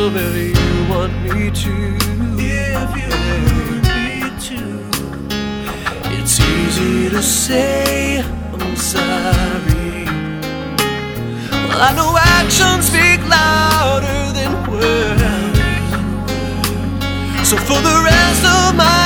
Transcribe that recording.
love if you want me to. If you want me to. It's easy to say I'm sorry. Well, I know actions speak louder than words. So for the rest of my